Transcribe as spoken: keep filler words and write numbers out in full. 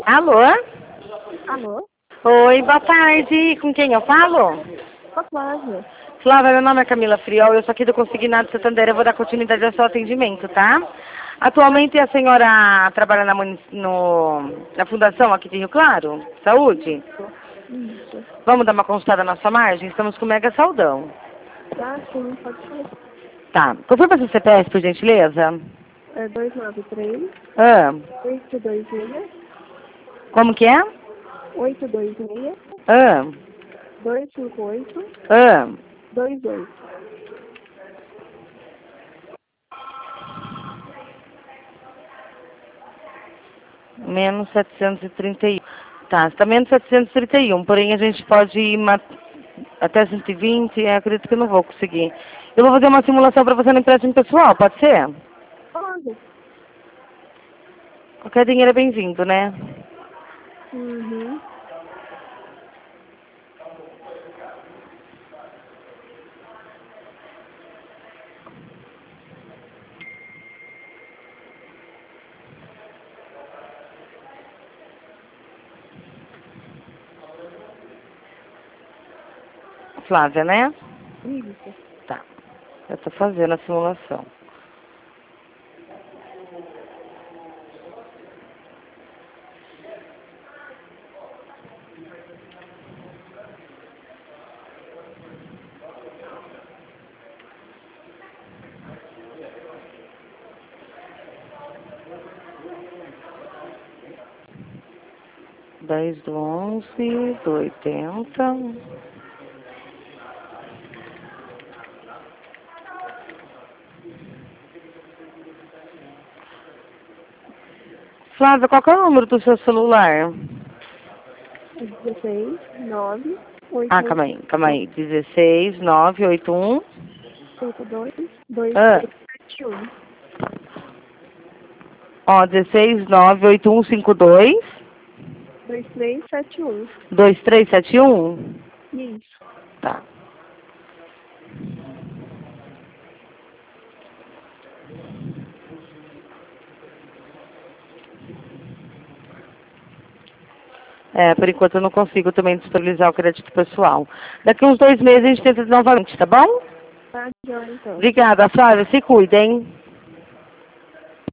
Alô? Alô? Oi, boa tarde. Com quem eu falo? Boa tarde. Flávia, meu nome é Camila Friol, eu sou aqui do Consignado Santander, eu vou dar continuidade ao seu atendimento, tá? Atualmente a senhora trabalha na, munic... no... na fundação aqui de Rio Claro? Saúde? Isso. Vamos dar uma consultada na nossa margem? Estamos com mega saldão. Ah, sim, pode ser. Tá. Confirma seu C P F, por gentileza? É dois nove três, Ah, oito dois seis, como que é? oito dois seis, Ah, dois cinco oito, ah. dois oito. Menos setecentos e trinta e um. Tá, está menos setecentos e trinta e um, porém a gente pode ir ma- até cento e vinte, eu acredito que eu não vou conseguir. Eu vou fazer uma simulação para você no empréstimo pessoal, pode ser? Pode. Qualquer dinheiro é bem-vindo, né? Uhum. Flávia, né? Isso. Tá, eu tô fazendo a simulação. dez do onze, do oitenta. Flávia, qual que é o número do seu celular? É dezesseis, nove, Ah, oito, calma aí, calma aí. dezesseis, nove, oito, um. cinco dois, dois Ah, três sete um. ó, dezesseis, nove, oito, um, cinco, dois. dois três sete um. dois três sete um? Isso. Tá. É, por enquanto eu não consigo também disponibilizar o crédito pessoal. Daqui uns dois meses a gente tenta novamente, tá bom? Tá, joia, então. Obrigada, Flávia. Se cuidem.